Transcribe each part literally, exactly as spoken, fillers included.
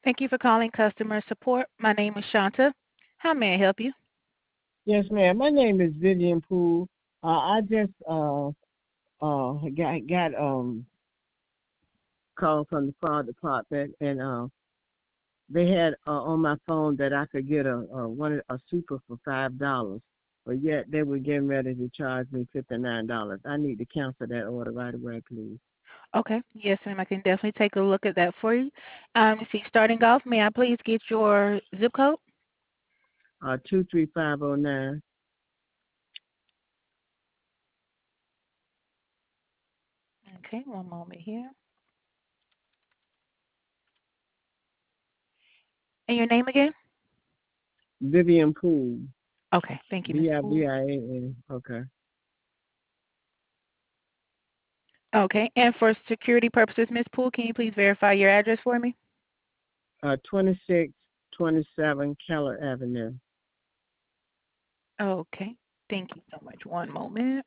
Thank you for calling customer support. My name is Shanta. How may I help you? Yes, ma'am. My name is Vivian Poole. Uh, I just uh uh got got um called from the fire department, and uh they had uh, on my phone that I could get a a one a super for five dollars, but yet they were getting ready to charge me fifty nine dollars. I need to cancel that order right away, please. Okay. Yes, ma'am. I can definitely take a look at that for you. Um, let's see, starting off, may I please get your zip code? Uh, two three five zero nine. Okay, one moment here. And your name again? Vivian Poole. Okay. Thank you, Miss V I Poole. V I A N. Okay. Okay. And for security purposes, Miss Poole, can you please verify your address for me? Uh, twenty six twenty seven Keller Avenue. Okay. Thank you so much. One moment.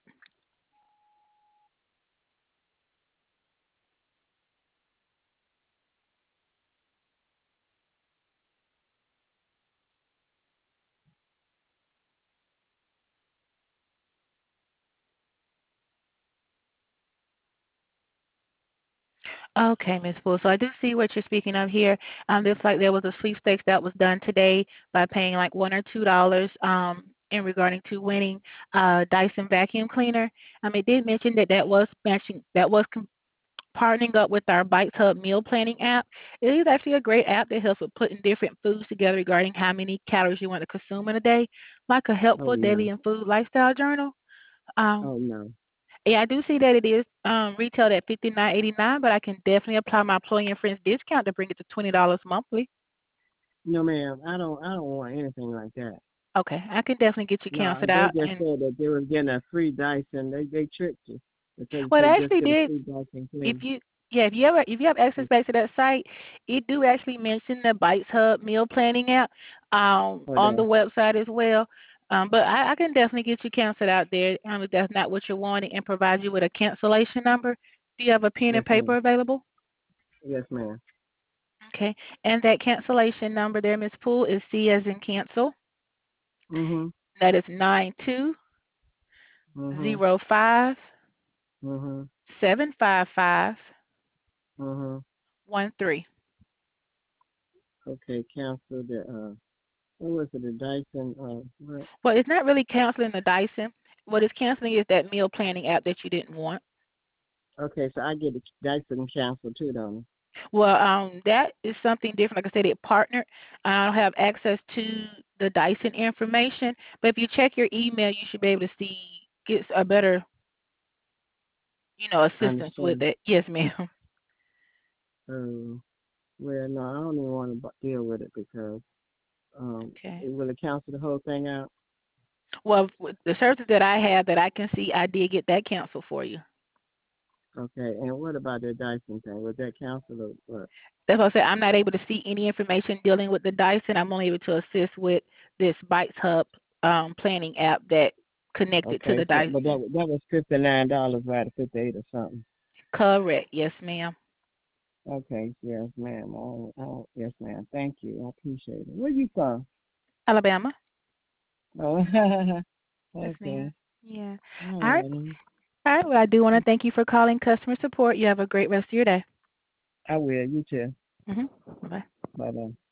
Okay, Miss Poole. So I do see what you're speaking of here. Um, looks like there was a sweepstakes that was done today by paying like one or two dollars um in regarding to winning uh Dyson vacuum cleaner. Um, it did mention that that was matching that was com- partnering up with our Bites Hub meal planning app. It is actually a great app that helps with putting different foods together regarding how many calories you want to consume in a day, like a Oh helpful no. daily and food lifestyle journal. Um, Oh no. yeah, I do see that it is um, retailed at fifty nine eighty nine, but I can definitely apply my employee and friends discount to bring it to twenty dollars monthly. No, ma'am. I don't. I don't want anything like that. Okay, I can definitely get you No, canceled they out. just And said that they were getting a free dice, and they they tricked you because well, they it just actually get a did. free dice and If clean. you yeah, if you ever if you have access back to that site, it do actually mention the Bites Hub meal planning app um, Oh, on the that. website as well. Um, but I, I can definitely get you canceled out there um, if that's not what you're wanting, and provide you with a cancellation number. Do you have a pen Yes, and paper ma'am. available? Yes, ma'am. Okay, and that cancellation number there, Miss Poole, is C as in cancel. Mhm. That is nine two Mhm. zero five Mhm. seven five five Mhm. one three. Okay, cancel the uh. What was it? The Dyson. Uh. What? Well, it's not really canceling the Dyson. What it's canceling is that meal planning app that you didn't want. Okay, so I get the Dyson canceled too, don't Well, um, that is something different. Like I said, it partnered. I don't have access to the Dyson information, but if you check your email, you should be able to see get a better, you know, I? assistance with Understand. it. Yes, ma'am. Uh. Well, no, I don't even want to deal with it because um, Okay. it will cancel the whole thing out. Well, with the services that I have that I can see, I did get that canceled for you. Okay, and what about the Dyson thing? Was that canceled or what? That's what I said. I'm not able to see any information dealing with the Dyson. I'm only able to assist with this Bites Hub um, planning app that connected to Okay, the so but that Dyson. was- that was fifty nine dollars, right? Or fifty eight or something. Correct. Yes, ma'am. Okay, yes, ma'am. Oh, oh, yes, ma'am. Thank you. I appreciate it. Where you from? Alabama. Oh, Yes, ma'am. okay. Yeah. All All right. right. All right. Well, I do want to thank you for calling customer support. You have a great rest of your day. I will. You too. Mm-hmm. Bye. Bye bye.